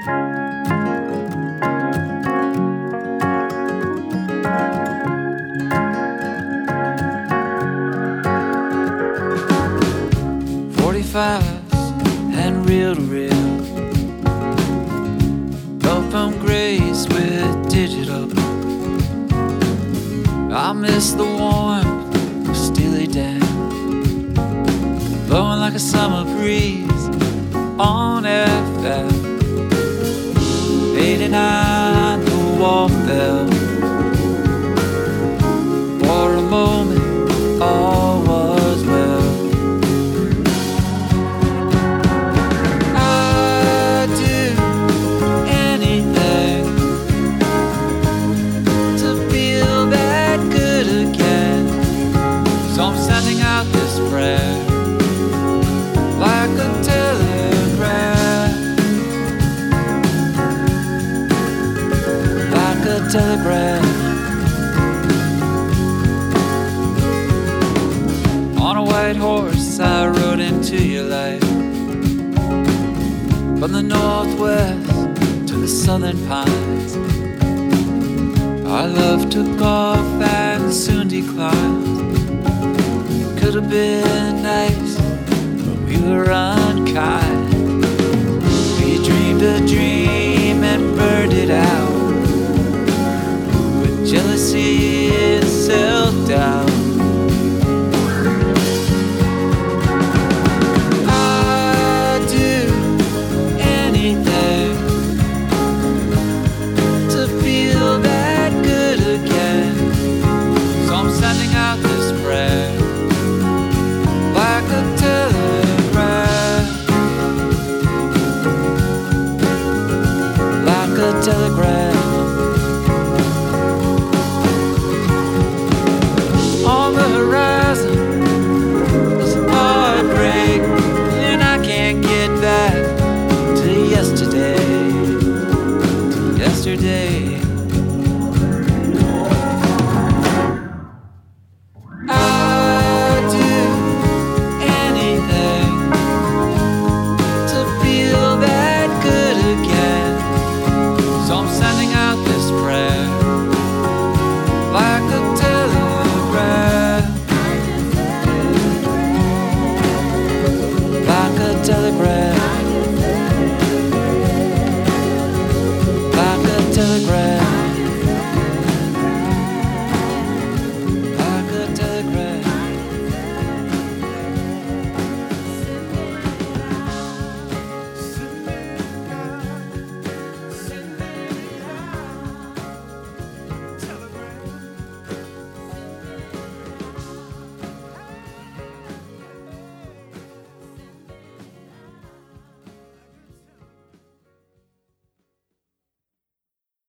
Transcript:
And reel to reel, go from grace with digital. I miss the warmth of Steely Dan, blowing like a summer breeze on FM 89. The wall fell. For a moment, all was well. Like a telegraph, like a telegraph. On a white horse I rode into your life, from the northwest to the southern pines. Our love took off and soon declined. Could have been nice, but we were unkind. We dreamed a dream and burned it out, with jealousy and self-doubt. I'd do anything to feel that good again. So I'm sending out this prayer, like a telegraph, like a telegraph.